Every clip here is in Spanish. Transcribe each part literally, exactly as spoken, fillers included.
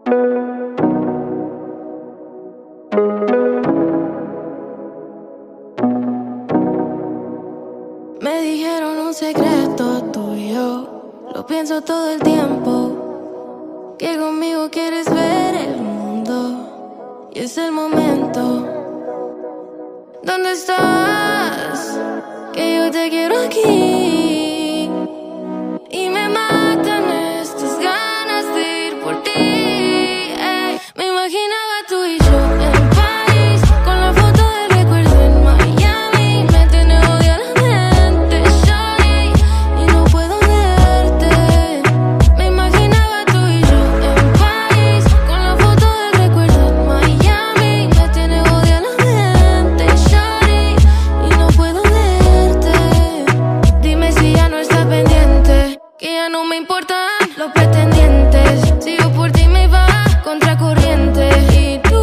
Me dijeron un secreto tuyo, lo pienso todo el tiempo, que conmigo quieres ver el mundo, y es el momento. ¿Dónde estás? Que yo te quiero aquí, y me matan estas ganas de ir por ti. Ey, me imaginaba tú y yo en París, con la foto del recuerdo en Miami. Me tiene odia la mente, shawty, y no puedo verte. Me imaginaba tú y yo en París, con la foto del recuerdo en Miami. Me tiene odia la mente, shawty, y no puedo verte. Dime si ya no estás pendiente, que ya no me importan los pretendientes. Si yo por ti me iba contracorriente, y tú,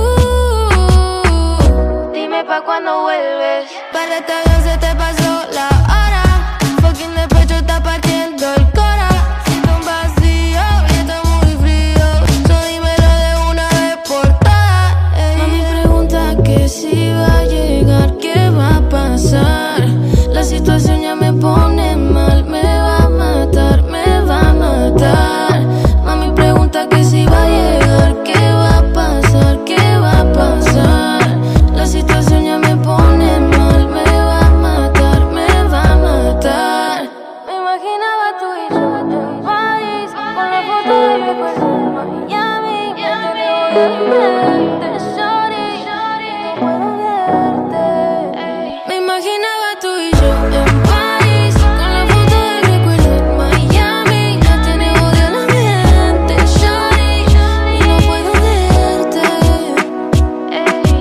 dime pa' cuando vuelves. Para esta vez se te pasó la hora, fucking de pecho está partiendo el cora. Siento un vacío y está muy frío, so dímelo de una vez por todas. Ey. Mami pregunta que si va a llegar, qué va a pasar. La situación ya me pone mal, me va a matar, me va a matar. Mami pregunta que si va a llegar, qué va a pasar, qué va a pasar. La situación ya me pone mal, me va a matar, me va a matar. Me imaginaba tú y yo en París, con la foto del recuerdo de Miami. Me tiene odio la mente, shawty, no puedo verte. Me imaginaba tú y yo en París, con la foto del recuerdo en Miami. Me tiene odio la mente, shawty, y no puedo verte. Ey,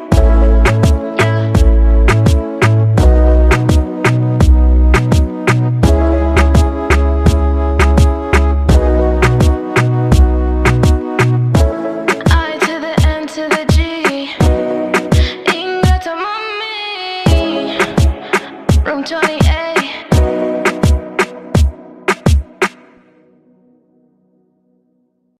I to the N to the G, Ingrata mami, Room twenty-eight.